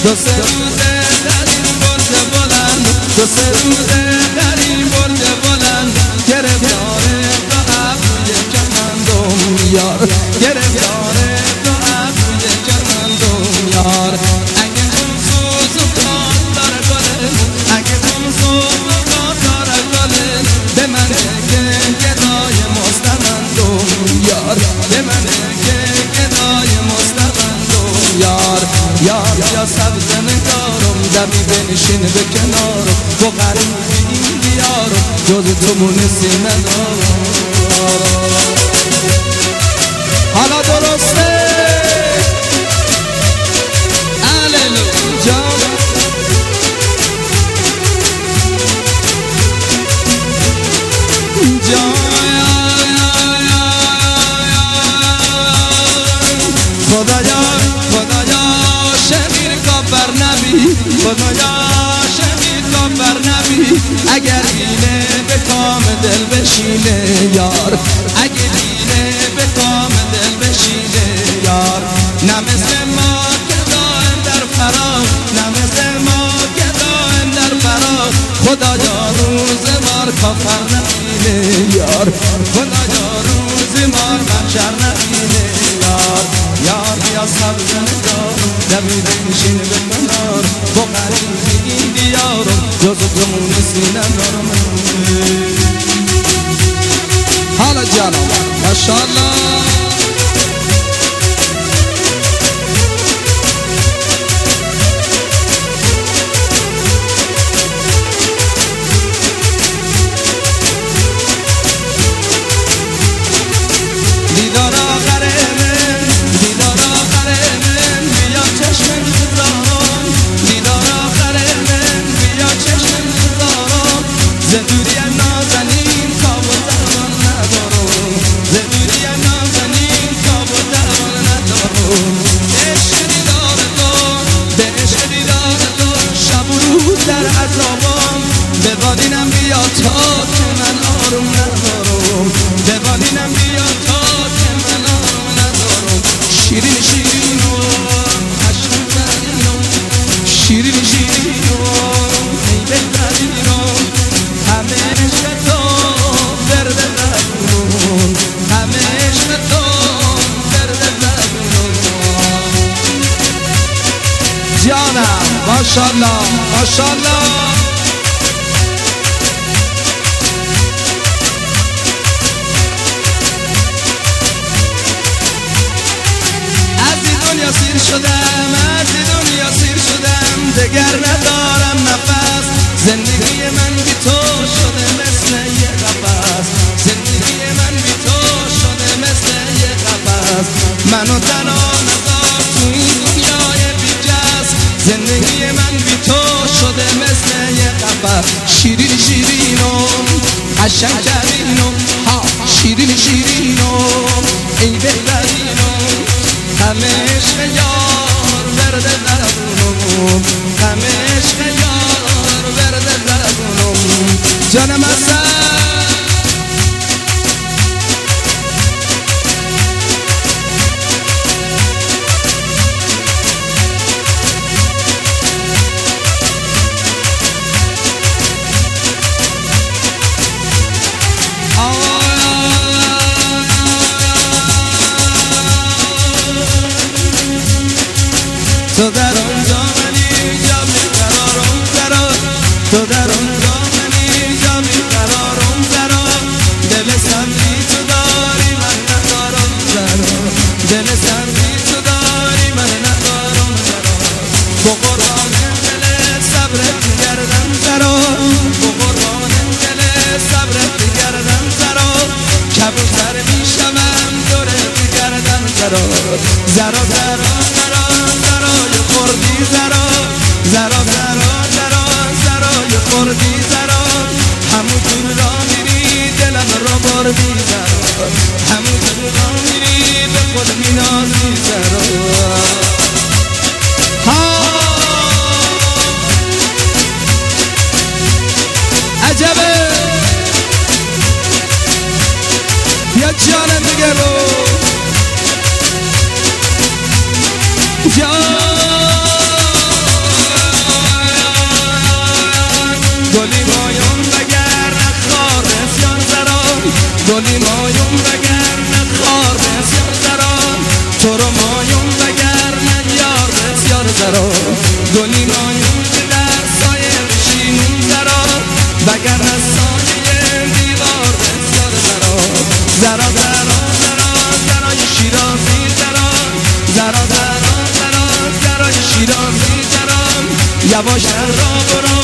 دو سه روزه در این برج بلند دو سه روزه در این برج بلند گرفتار دو ابروی کمندم یار گرفتار دو ابروی کمندم یار اگه اون سوز و کار داره گله اگه اون سوز و کار داره گله به من که گدای مستمندم یار به من که گدای مستمندم یار یا سبز نگارم دمی بنشین به کنارم با غریب این دیارم جز تو مونسی ندارم حالا درسته اللویا خدایا شهید کافر نبی اگر اینه به کام دل بشینه یار اگر اینه به کام دل بشینه یار نه مثل ما که دائم در فراق نه مثل ما که دائم در فراق خدایا روز مار کافر نبینه یار خدایا روز مار محشر نبینه یار یا سبز نگار دمی بنشین به کنار با غریب این دیارم جز تو مونسی ندارم حالا جانم ماشاءالله دیدار آخر من دیدار آخر من بیا چشم گذارم دیدار آخر من بیا چشم گذارم زدوری نازنین کاب و درمان ندارم زدوری نازنین کاب و درمان ندارم عشق دیدار تو به عشق دیدار تو شب و روز در عذابم به بالینم بیا تا که من آروم ندارم به بالینم بیا تا که من آروم ندارم شیرین شیرین و عشقترین و شیرین شیرین و ای بهترین و همه عشق تو درد زبونم همه عشق تو درد زبونم جانم ماشاءالله ماشاءالله سیر شدم از دنیا سیر شدم دگر ندارم نفس زندگی من بی تو شده مثل یه قفس زندگی من بی تو شده مثل یه قفس منو تنها نذار تو این دنیای بی کس زندگی من بی تو شده مثل یه قفس شیرین شیرینو قشنگترینو ها شیرین شیرینو ای بهترینو همه عشق یار ورد دربونم همه عشق یار ورد دربونم جانم اصلا تو در آنجا منی جا بیقرارم قرار تو در آنجا منی جا بیقرارم قرار دل سردی تو داری من ندارم قرار دل سردی تو داری من ندارم قرار با قرآن دل صبرت گردم قرار با قرآن دل صبرت گردم قرار کبوتر میشوم دورت گردم قرار زرا زرا خوردی زرا زرا زرا زرا زرای خوردی زرا همون جور را میری دلم را بردی زرا همون جور را میری به خود مینازی زرا عجبه بیا جانم دیگه رو یواش را برو